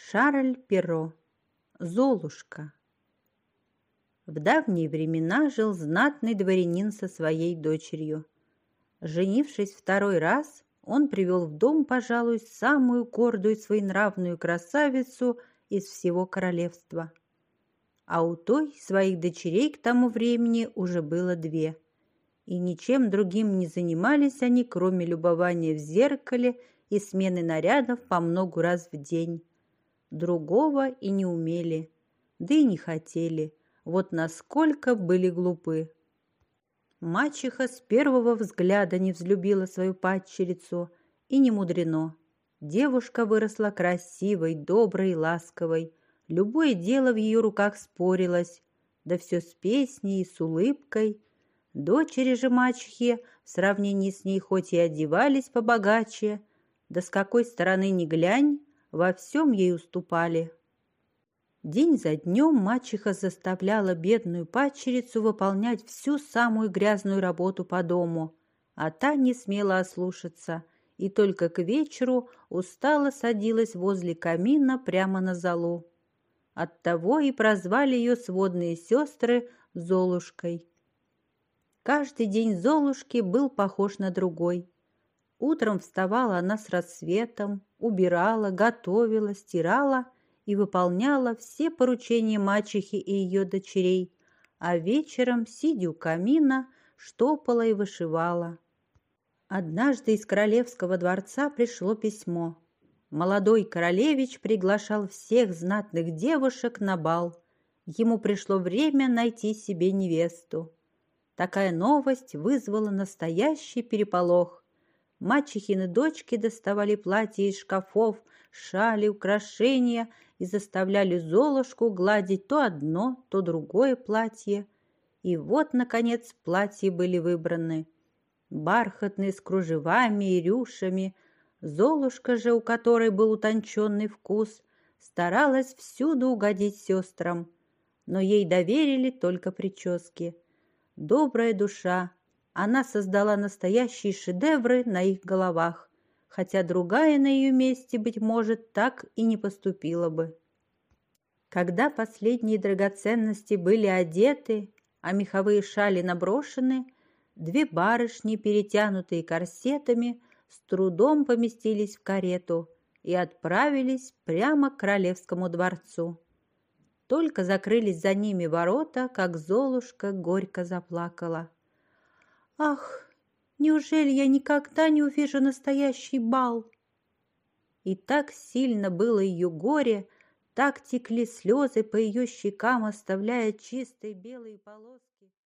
Шарль Перро. Золушка. В давние времена жил знатный дворянин со своей дочерью. Женившись второй раз, он привел в дом, пожалуй, самую гордую и своенравную красавицу из всего королевства. А у той своих дочерей к тому времени уже было две, и ничем другим не занимались они, кроме любования в зеркале и смены нарядов по многу раз в день. Другого и не умели, да и не хотели, вот насколько были глупы. Мачеха с первого взгляда не взлюбила свою падчерицу, и не мудрено. Девушка выросла красивой, доброй и ласковой, любое дело в ее руках спорилось, да все с песней и с улыбкой. Дочери же мачехи в сравнении с ней хоть и одевались побогаче, да с какой стороны ни глянь, во всем ей уступали. День за днем мачеха заставляла бедную падчерицу выполнять всю самую грязную работу по дому, а та не смела ослушаться, и только к вечеру устало садилась возле камина прямо на золу. Оттого и прозвали ее сводные сестры Золушкой. Каждый день Золушки был похож на другой. Утром вставала она с рассветом, убирала, готовила, стирала и выполняла все поручения мачехи и ее дочерей, а вечером, сидя у камина, штопала и вышивала. Однажды из королевского дворца пришло письмо. Молодой королевич приглашал всех знатных девушек на бал. Ему пришло время найти себе невесту. Такая новость вызвала настоящий переполох. Мачехины дочки доставали платья из шкафов, шали, украшения и заставляли Золушку гладить то одно, то другое платье. И вот, наконец, платья были выбраны. Бархатные, с кружевами и рюшами. Золушка же, у которой был утонченный вкус, старалась всюду угодить сестрам, но ей доверили только прически. Добрая душа, она создала настоящие шедевры на их головах, хотя другая на ее месте, быть может, так и не поступила бы. Когда последние драгоценности были одеты, а меховые шали наброшены, две барышни, перетянутые корсетами, с трудом поместились в карету и отправились прямо к королевскому дворцу. Только закрылись за ними ворота, как Золушка горько заплакала. «Ах, неужели я никогда не увижу настоящий бал?» И так сильно было ее горе, так текли слезы по ее щекам, оставляя чистые белые полоски.